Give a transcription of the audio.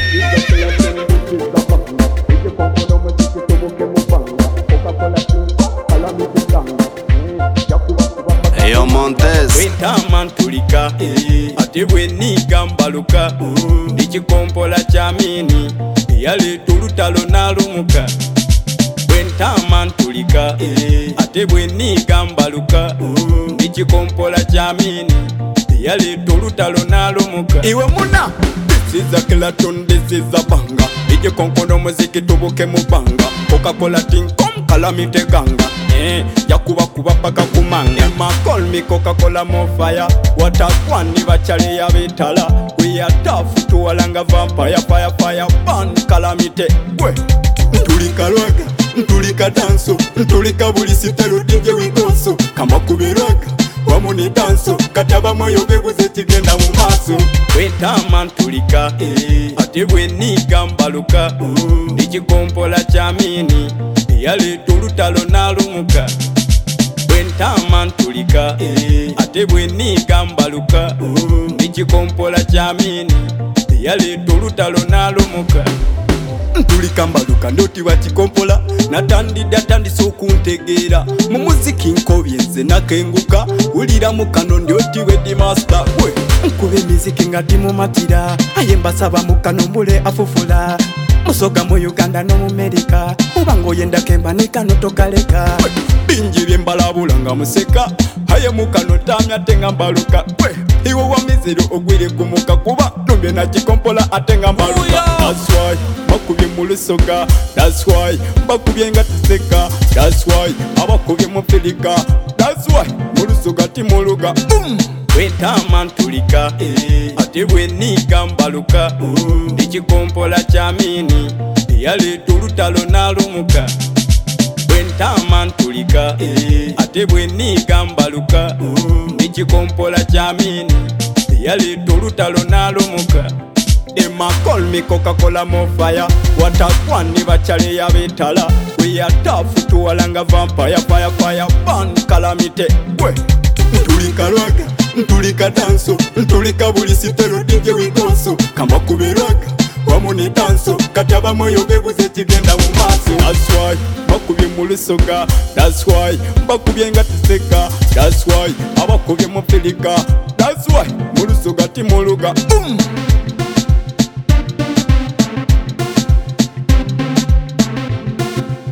Eyo Montez Wentama ntulika ate bweniga mbaluka ndikikompola kyamini eyaleeta olutalo n'alumuka. Wentama ntulika ate bweniga mbaluka ndikikompola kyamini eyaleeta olutalo n'alumuka. Iwe muna this is a Clapton, this is a banga. Igikonkono muziki tubuke mu banga. Coca-Cola tinkom calamity ganga. Yakuba kuba paka kumanga. Emma call me Coca-Cola more fire. Watakwani bachale ya betala. We are tough to walanga vampire. Fire fire burn calamity. We ntulika raga, ntulika danso, ntulika buli sitero DJ winkonso. Kama kubiraga wamuni danso, kataba moyo bebuze kigenda mu maso. Wentama ntulika ate bweniga mbaluka ndikikompola kyamini eyaleeta olutalo n'alumuka. Wentama ntulika ate bweniga mbaluka ndikikompola kyamini eyaleeta olutalo n'alumuka. Ntulika mbaluka ndoti wakikompola natandidde atandise okuntegeera mu muziki nkobye nze nakenguka wulira mu kano ndyoti wedi master. We nkube emiziki nga timumatira aye mbasaba mu kano mbule afufula musoga mu Uganda no mu America oba ng'oyenda kemba ne kano tokaleka. Bingi bye mbalabula nga museka aye mu kano tamya ate nga mbaluka. We iwe wa mizero ogwire kumuka kuba nombye nakikompola ate nga mbaluka. That's why bakubye mu lusoga, that's why bakubye nga tuseka, that's why abakubye mu filika, that's why mu lusoga timuluga. Wentama ntulika ate bweniga mbaluka ndikikompola kyamini eyaleeta olutalo n'alumuka. Wentama ntulika ate bweniga mbaluka ndikikompola kyamini eyaleeta olutalo n'alumuka. Emma call me Coca-Cola more fire. Watakwani bachale ya betala. We are tough to walanga vampire. Fire fire burn calamity. We ntulika raga, ntulika danso, ntulika buli sitero DJ winkonso. Kama kubiraga wamuni danso, kataba moyo bebuze kigenda mu maso. That's why bakubye mu lusoga, that's why bakubye nga tuseka, that's why abakubye mu filika, that's why mu lusoga timuluga.